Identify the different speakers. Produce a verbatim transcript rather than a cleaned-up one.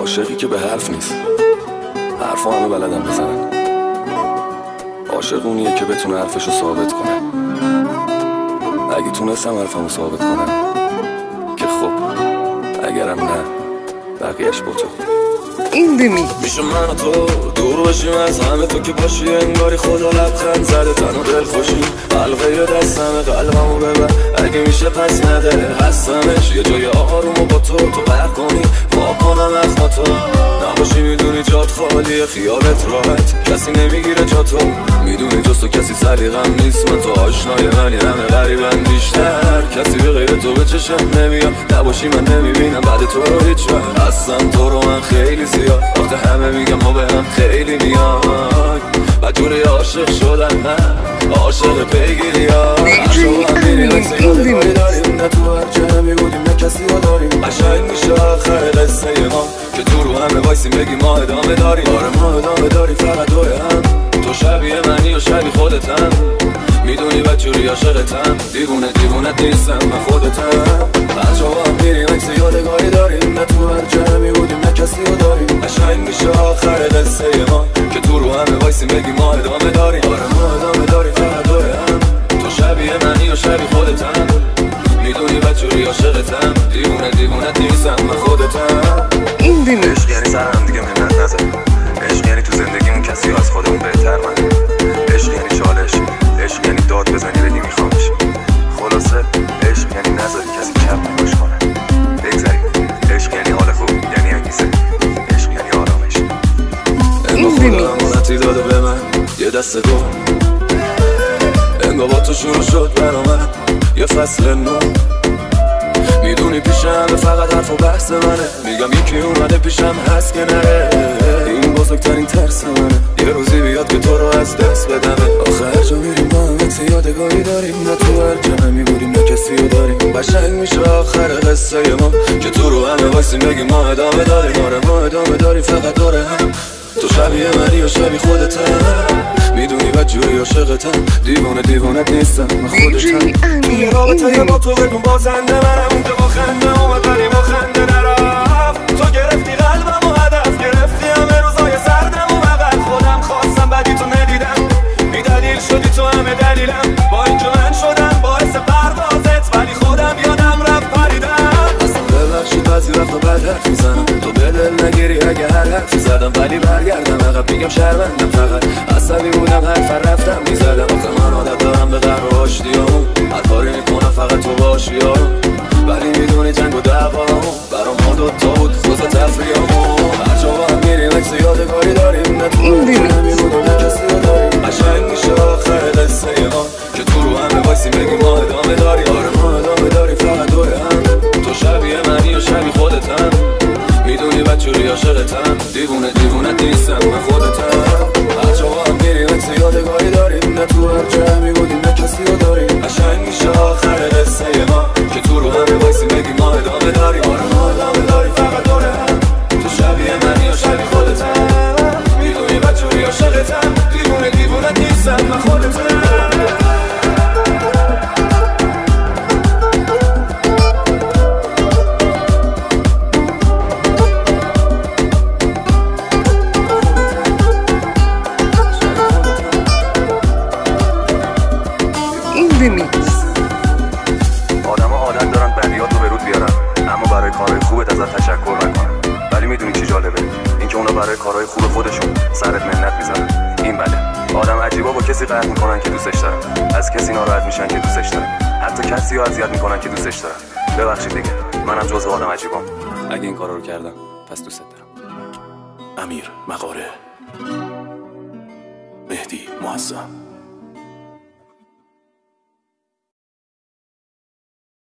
Speaker 1: عاشقی که به حرف نیست، حرفا همه بلدن بزنن. عاشق اونیه که بتونه حرفشو ثابت کنه. اگه تونستم حرفمو ثابت کنم که خب، اگرم نه بقیهش با تو.
Speaker 2: این دمی
Speaker 1: میشه من و تو دور بشیم از همه، تو که باشی انگاری خدا لبخند زده. تن و دل خوشی حلقه دستمه، قلبمو ببر اگه میشه پس نده. هستمش یه جای آروم و با تو تو برق کنی وا کنم اخما تو نباشی. میدونی جات خالیه، خیالت راحت، کسی نمیگیره جا تو. میدونی جز تو کسی سلیقم نیست، من تو آشنای منی، همه غریبن بیشتر. کسی به غیر تو به چشم نمیاد، نباشی من نمیبینم بعد تو رو هیچ وقت. هستم تو رو من خیلی زیاد، وقت همه میگم ما به هم خیلی میاد. بدجوری عاشق شدن من، عاشق پیگیری ها. عشق هم میریم عکس یادگاری داریم، نه تو هر جا نمیبودیم نه کسی رو داریم. قشنگ میشه آخر قصه ما که تو رو همه وایسیم بگیم ما ادامه داریم. آره ما ادامه داریم، فقط دوی هم. تو شبیه منی و شبیه خودتم، میدونی بدجوری عاشقتم. دیوونه دیوونت نیستم من خودتم. بچه ها هم میریم عکس یادگاری داریم، نه تو هر جا نمیبودیم نه کسی رو داریم. قشنگ میشه آخر قصه ما که تو رو همه وایسیم بگیم ما ادامه داریم. آره ما ادامه داریم، فقط دوی هم. تو شبیه منی و شبیه خودتم، میدونی بدجوری عاشقتم. دیوونه دیوونت نیستم من خودتم.
Speaker 2: این دمی
Speaker 3: عشق یعنی سر هم دیگه منت نزد. عشق یعنی تو زندگیمون کسی از خودمون بهتر من. عشق یعنی چالش، عشق یعنی داد بزنی بدی میخوامش. خلاصه عشق یعنی نذاری کسی کم نگاش کنه. بگذاریم عشق یعنی حال خوب، یعنی انگیزه، عشق یعنی آرامش.
Speaker 1: انگاه خدا امانتی داده به من یه دست گل، انگاه با تو شروع شد برا من یه فصل نو. میدونی پیشم فقط حرف و بحث منه، میگم یکی اومده پیشم هست که نره. این بزرگترین ترس منه، یه روزی بیاد که تو رو از دست بدمه. آخر جا میریم با هم عکس یادگاری داریم، نه تو هر جا نمیبودیم نه کسی رو داریم. قشنگ میشه آخر قصه ما که تو رو همه وایسیم بگیم ما ادامه داریم. آره ما ادامه داریم، فقط داره هم. تو شبیه منی و شبیه خودتم، میدونی بدجوری عاشقتم. دیوونه دیوونت نیستم من خودتم. توی رابطه با تو بگم بازنده منم، اونجا با خنده اومد ولی با خنده نرفت. تو گرفتی قلبم و هدف گرفتی همه روزای سردم و بغل خودم خواستم بدی تو ندیدم. بی دلیل شدی تو همه دلیلم، با اینجا من شدم باعث پروازت ولی خودم یادم رفت پریدم. اصلا ببخشید بعضی وقتا بد حرف میزنم، تو به دل نگیری اگه هر حرفی زدم. ولی برگردم عقب میگم شرمندم، فقط عصبی بودم حرف رفتم میزدم. آخه من عادت دارم به قهر و آشتیامون، هر کاری میکنم فقط تو باشی یارم. ولی میدونی جنگ و دعوامون برام ما دوتا بود خوز تفریامون. هر جا با هم میریم عکس یادگاری داریم، نه تو نمیبودم نه کسی رو داریم. قشنگ میشه آخر قصه ما که تو رو همه وایسیم بگیم ما ادامه داریم. آره ما ادامه داریم، فقط دوی هم. تو شبیه منی و شبیه خودتم، میدونی بدجوری عاشقتم. دیوونه دیوونت نیستم من خودتم. هر جا با هم میریم عکس یادگاری داریم، نه تو هر جا نمیبودیم نه کسی رو داریم. قشنگ میشه آخر قصه ما که تو رو همه وایسیم بگیم ما ادامه داریم. آره ما ادامه داریم، فقط دوره هم. تو شبیه منی و شبیه خودتم، میدونی بدجوری عاشقتم. دیوونه دیوونت نیستم من خودتم.
Speaker 3: آدما عادت دارن بدیاتو به رود بیارن، اما برای کارهای خوبت ازت تشکر نکنن. ولی میدونی چی جالبه؟ اینکه اونا برای کارهای خوب خودشون سرت منت میذارن. این بله، آدم عجیبا با کسی قهر میکنن که دوستش دارن، از کسی ناراحت میشن که دوستش دارن، حتی کسی رو اذیت میکنن که دوستش دارن. ببخشید دیگه، منم جزو آدم عجیبام.
Speaker 1: اگه این کارا رو کردم پس دوست دارم.
Speaker 4: امیر مغاره، مهدی معظم.